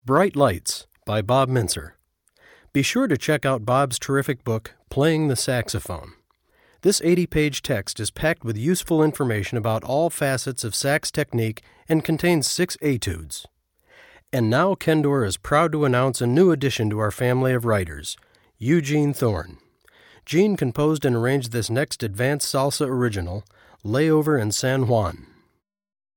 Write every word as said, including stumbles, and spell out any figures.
Bright Lights by Bob Mintzer. Be sure to check out Bob's terrific book, Playing the Saxophone. This eighty-page text is packed with useful information about all facets of sax technique and contains six etudes. And now Kendor is proud to announce a new addition to our family of writers, Eugene Thorne. Gene composed and arranged this next advanced salsa original, Layover in San Juan.